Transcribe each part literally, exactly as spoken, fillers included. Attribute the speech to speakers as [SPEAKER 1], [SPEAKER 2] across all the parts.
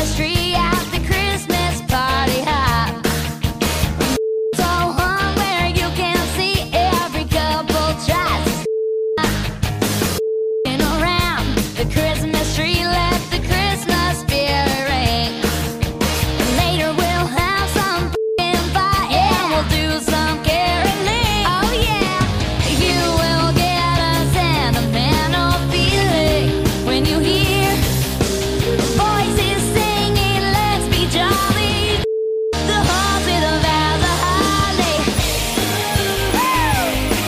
[SPEAKER 1] Christmas tree at the Christmas party hop. So hung where you can see every couple tries to spin around the Christmas tree. Let the Christmas spirit ring. Later we'll have some f***ing fun and we'll do some caroling. Oh yeah, you will get a sentimental feeling when you hear voices singing, let's be jolly. The halls with a vase of holly. Woo!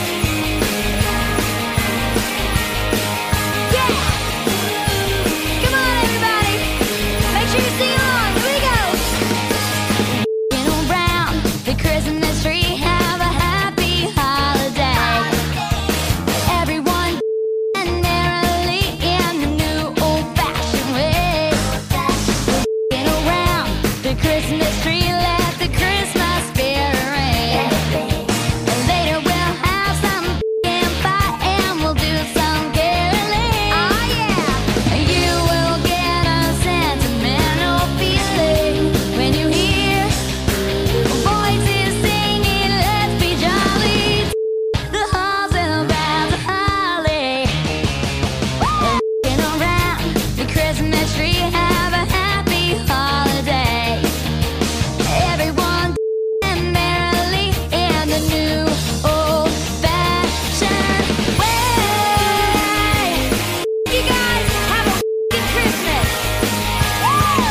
[SPEAKER 1] Yeah! Come on everybody, make sure you sing along. Here we go. Walking around the Christmas tree, have a happy holiday. Everyone and merrily in the new old-fashioned way. Walking around the Christmas tree, let the Christmas spirit ring. Later we'll have some f***ing fun and we'll do some caroling. Oh yeah, you will get a sentimental feeling when you hear voices singing, let's be jolly. The halls and the bands of holly. Walking around the Christmas tree, have a happy holiday. Everyone and merrily in the new old-fashioned way. You guys have a f***ing Christmas. Woo!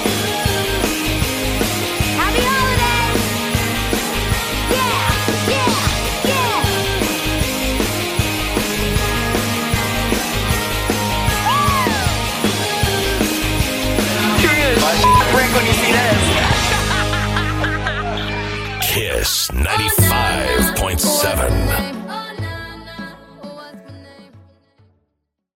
[SPEAKER 1] Happy holidays. Yeah, yeah, yeah.
[SPEAKER 2] Break when you see this.
[SPEAKER 3] Kiss ninety-five point seven.